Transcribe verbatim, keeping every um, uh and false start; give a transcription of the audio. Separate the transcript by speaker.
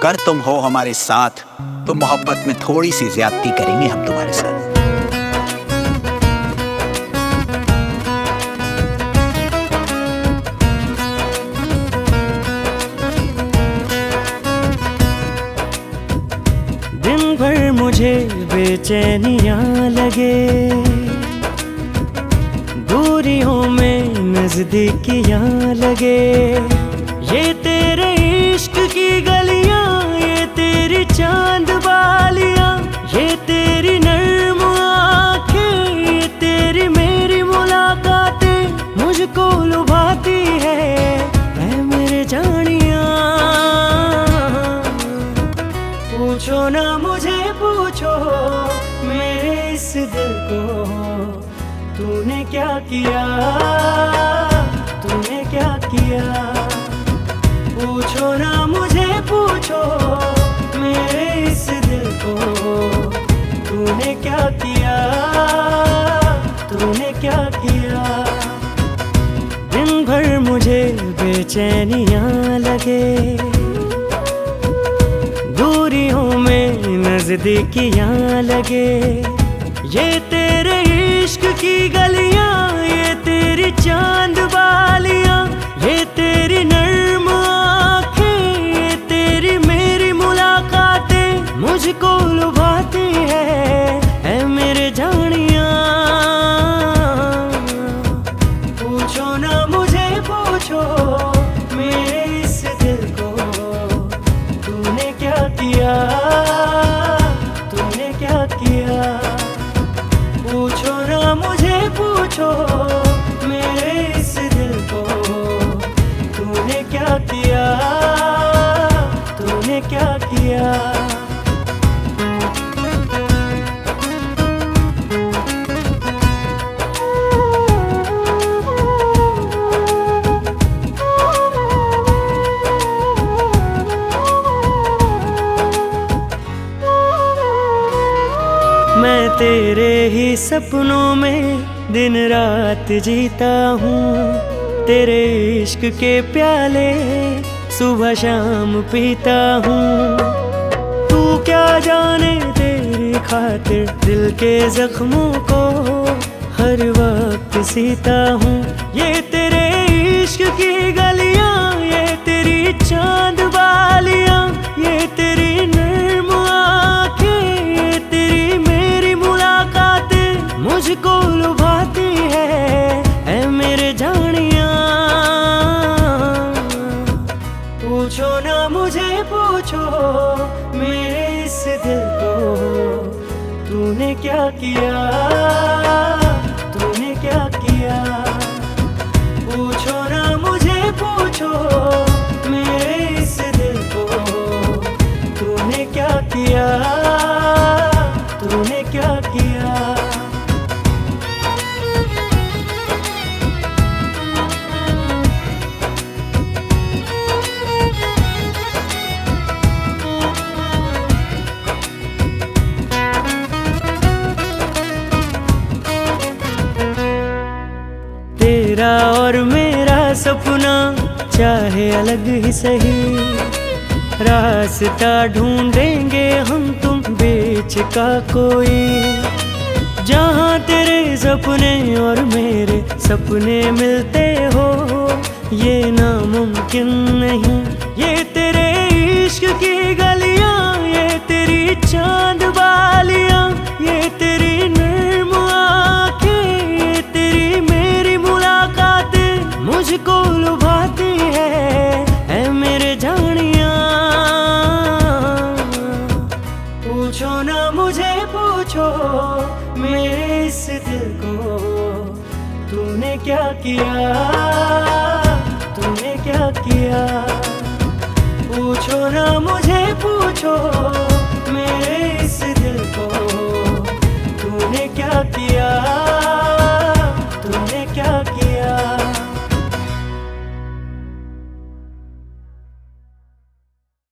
Speaker 1: अगर तुम हो हमारे साथ तो मोहब्बत में थोड़ी सी ज्यादती करेंगे हम तुम्हारे साथ।
Speaker 2: दिन भर मुझे बेचैनियाँ लगे, दूरियों में नजदीकियाँ लगे। ये तेरे इश्क की गलियाँ, ये तेरी चांद बालियाँ, ये तेरी नर्म आँखें, ये तेरी मेरी मुलाकातें मुझको लुभाती है ऐ मेरे जानिया। पूछो ना मुझे पूछो मेरे इस दिल को, तूने क्या किया, तूने क्या किया। पूछो ना मुझे पूछो मेरे इस दिल को, तूने क्या किया, तूने क्या किया। दिन भर मुझे बेचैनियाँ लगे, दूरियों में नजदीकियाँ लगे। ये तेरे इश्क की गलियाँ, ये तेरी चांद बालियाँ, ये तेरी नर्म आँखें, ये तेरी मेरी मुलाकातें मुझको लुभाती है ऐ मेरे जानिया। पूछो ना मुझे पूछो मेरे इस दिल को, तूने क्या किया, तूने क्या किया। पूछो ना मुझे पूछो मेरे इस दिल को, तूने क्या किया, तूने क्या किया। मैं तेरे ही सपनों में दिन रात जीता हूँ, तेरे इश्क के प्याले सुबह शाम पीता हूँ। तू क्या जाने तेरी खातिर दिल के जख्मों को हर वक्त सीता हूँ। ये तेरे इश्क की गलियाँ, ये तेरी चांद बालियाँ, ये तेरी नर्म आँखें, ये तेरी मेरी मुलाकातें मुझको लुभाती है ऐ मेरे जानिया। पूछो ना मुझे पूछो मेरे इस दिल को, तूने क्या किया, तूने क्या किया। पूछो ना मुझे पूछो मेरे इस दिल को, तूने क्या किया, तूने क्या किया। तेरा और मेरा सपना चाहे अलग ही सही, रास्ता ढूंढेंगे हम तुम बीच का कोई। जहाँ तेरे सपने और मेरे सपने मिलते हो ये नामुमकिन नहीं। ये तेरे इश्क की गलियाँ, ये तेरी चांद बालियाँ, ये तेरी नर्म आँखें, ये तेरी मेरी मुलाकातें मुझको लुभाती है ऐ मेरे जानिया। पूछो ना मुझे पूछो मेरे इस दिल को, तूने क्या किया, तूने क्या किया। पूछो ना मुझे पूछो मेरे इस दिल को, तूने क्या किया।